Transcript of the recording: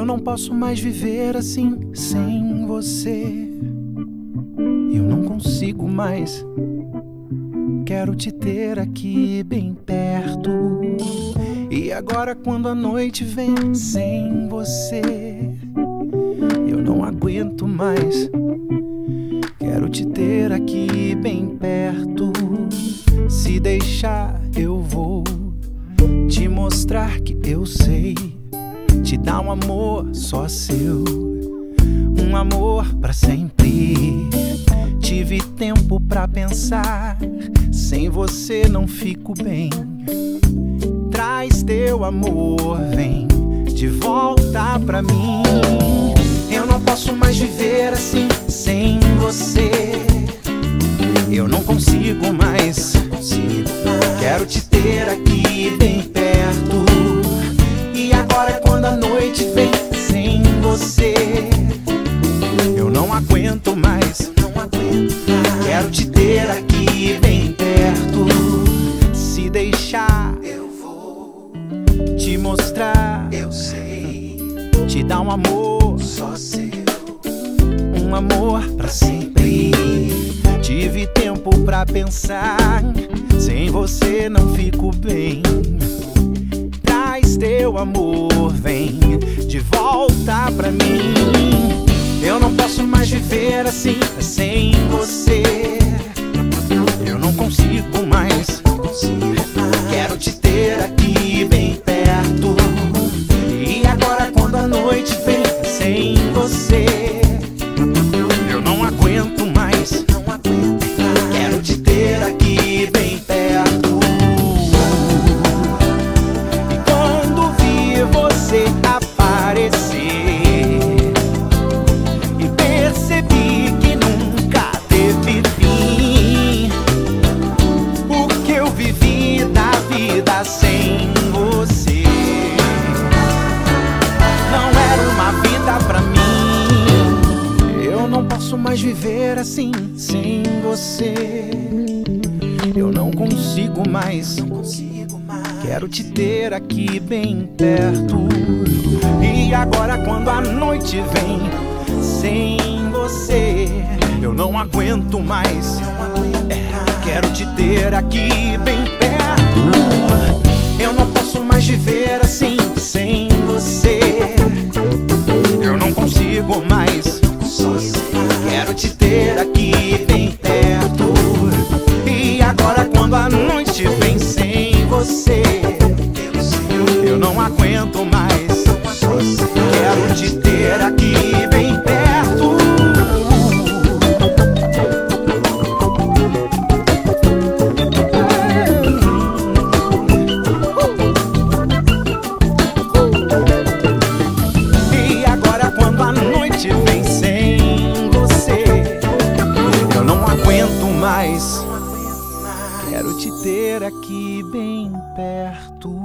Eu não posso mais viver assim sem você. Eu não consigo mais. Quero te ter aqui bem perto. E agora quando a noite vem sem você, eu não aguento mais. Quero te ter aqui bem perto. Se deixar eu vou te mostrar que eu sei te dar um amor só seu, um amor pra sempre. Tive tempo pra pensar, sem você não fico bem. Traz teu amor, vem de volta pra mim. Eu não posso mais viver assim sem você. Eu não consigo mais. Quero te ter aqui bem perto. E agora quando a noite vem sem você, eu não aguento mais. Quero te ter aqui bem perto. Se deixar eu vou te mostrar, eu sei te dar um amor só seu, um amor pra sempre. Tive tempo pra pensar, sem você não fico bem. Traz teu amor, vem de volta pra mim. Eu não posso mais viver assim sem você. Eu não consigo mais. Quero te ter aqui bem perto. E agora quando a noite vem sem você, eu não aguento mais. Quero te ter aqui bem perto. E quando vi você aparecer, e percebi que nunca teve fim, o que eu vivi da vida sem você não era uma vida pra mim. Eu não posso mais viver assim sem você. Eu não consigo mais. Quero te ter aqui bem perto. E agora quando a noite vem sem você, eu não aguento mais. Quero te ter aqui bem perto. Eu não posso mais viver assim sem você. Eu não consigo mais. Quero te ter aqui bem perto. E agora quando a noite vem sem você, eu não aguento mais. Quero te ter aqui bem perto. E agora quando a noite vem sem você, eu não aguento mais. Quero te ter aqui bem perto.